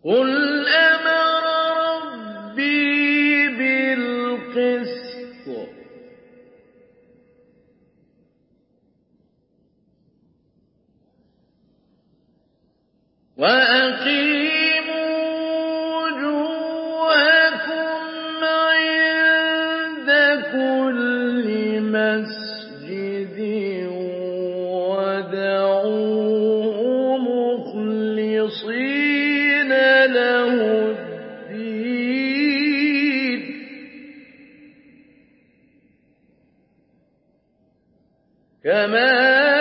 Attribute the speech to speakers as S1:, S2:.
S1: قُلْ أَمَرَ رَبِّي بِالْقِسْطِ ۖ وَأَقِيمُوا وُجُوهَكُمْ عِندَ كُلِّ مَسْجِدٍ وَادْعُوهُ مُخْلِصِينَ لَهُ الدِّينَ كَمَا